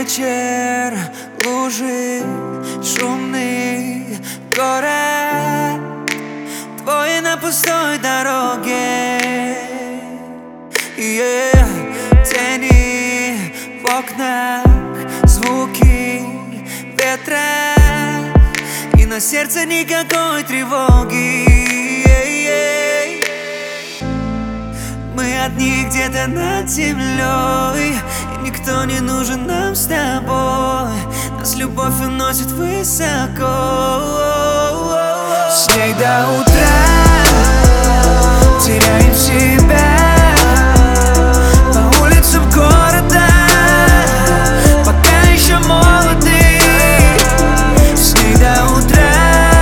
вечер, лужи, шумный город, твой на пустой дороге. Тени в окнах, звуки ветра, и на сердце никакой тревоги. Мы одни где-то над землей, и никто не нужен нам с тобой. Нас любовь уносит высоко, с ней до утра теряем себя по улицам города, пока еще молоды. С ней до утра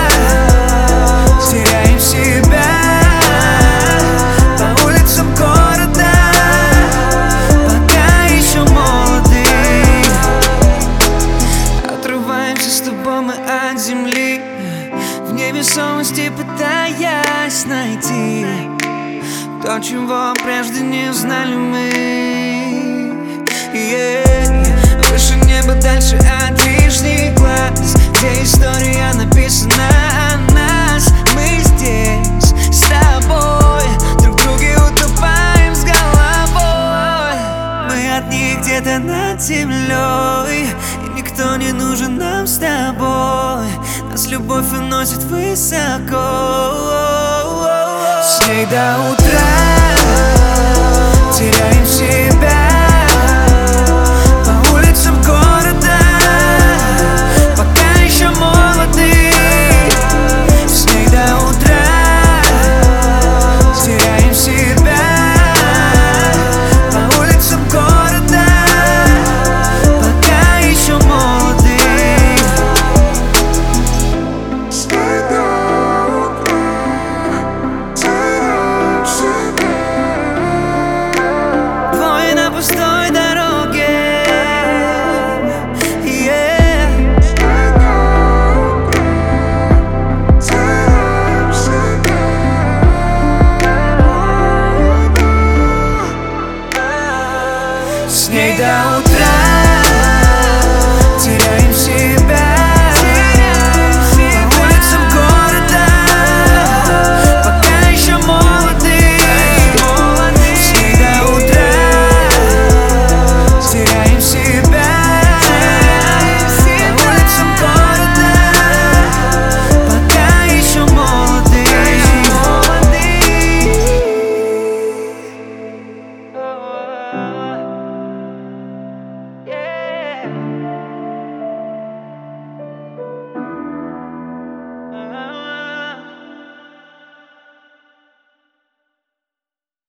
теряем себя по улицам города, пока еще молоды. Отрываемся с тобой мы от земли, в невесомости пытаясь найти то, чего прежде не знали мы. Выше неба, дальше от лишних глаз, где история написана о нас. Мы здесь с тобой, друг в друге утопаем с головой. Мы одни где-то над землей, и никто не нужен нам с тобой. Нас любовь уносит высоко, с ней до утра теряем себя